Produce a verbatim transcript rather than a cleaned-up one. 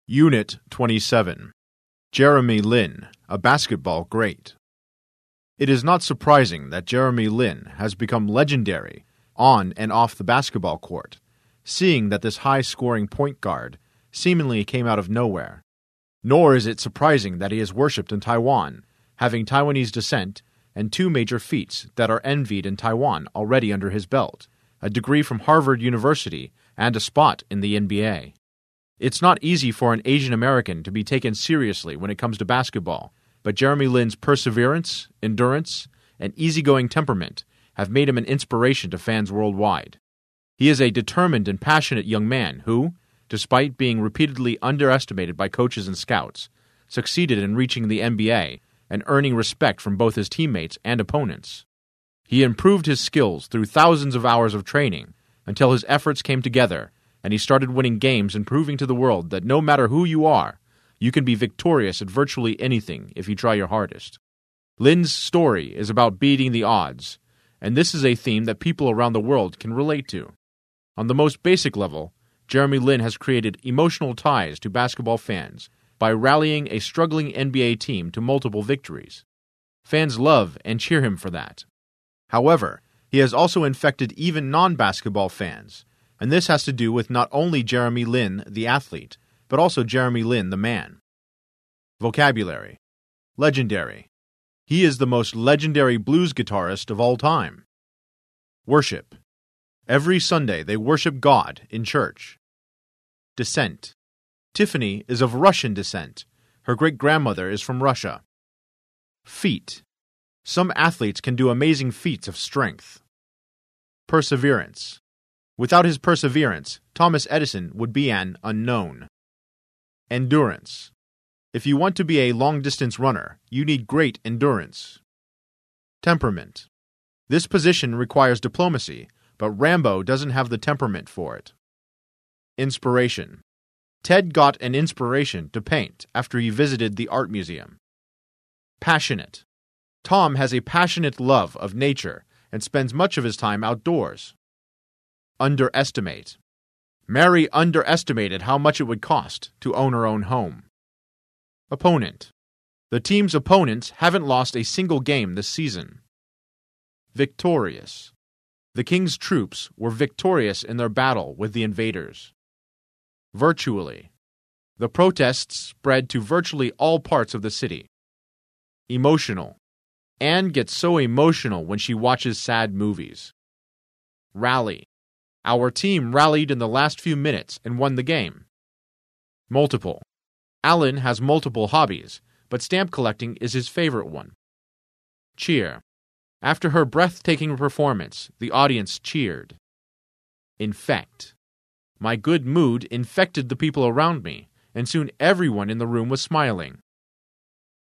Unit twenty-seven. Jeremy Lin, a basketball great. It is not surprising that Jeremy Lin has become legendary on and off the basketball court, seeing that this high-scoring point guard seemingly came out of nowhere. Nor is it surprising that he is worshipped in Taiwan, having Taiwanese descent and two major feats that are envied in Taiwan already under his belt, a degree from Harvard University and a spot in the N B A. It's not easy for an Asian American to be taken seriously when it comes to basketball, but Jeremy Lin's perseverance, endurance, and easygoing temperament have made him an inspiration to fans worldwide. He is a determined and passionate young man who, despite being repeatedly underestimated by coaches and scouts, succeeded in reaching the N B A and earning respect from both his teammates and opponents. He improved his skills through thousands of hours of training until his efforts came together and he started winning games and proving to the world that no matter who you are, you can be victorious at virtually anything if you try your hardest. Lin's story is about beating the odds, and this is a theme that people around the world can relate to. On the most basic level, Jeremy Lin has created emotional ties to basketball fans by rallying a struggling N B A team to multiple victories. Fans love and cheer him for that. However, he has also infected even non-basketball fans, and this has to do with not only Jeremy Lin, the athlete, but also Jeremy Lin, the man. Vocabulary. Legendary. He is the most legendary blues guitarist of all time. Worship. Every Sunday they worship God in church. Descent. Tiffany is of Russian descent. Her great-grandmother is from Russia. Feat. Some athletes can do amazing feats of strength. Perseverance. Without his perseverance, Thomas Edison would be an unknown. Endurance. If you want to be a long-distance runner, you need great endurance. Temperament. This position requires diplomacy, but Rambo doesn't have the temperament for it. Inspiration. Ted got an inspiration to paint after he visited the art museum. Passionate. Tom has a passionate love of nature and spends much of his time outdoors. Underestimate. Mary underestimated how much it would cost to own her own home. Opponent. The team's opponents haven't lost a single game this season. Victorious. The king's troops were victorious in their battle with the invaders. Virtually. The protests spread to virtually all parts of the city. Emotional. Anne gets so emotional when she watches sad movies. Rally. Our team rallied in the last few minutes and won the game. Multiple. Alan has multiple hobbies, but stamp collecting is his favorite one. Cheer. After her breathtaking performance, the audience cheered. Infect. My good mood infected the people around me, and soon everyone in the room was smiling.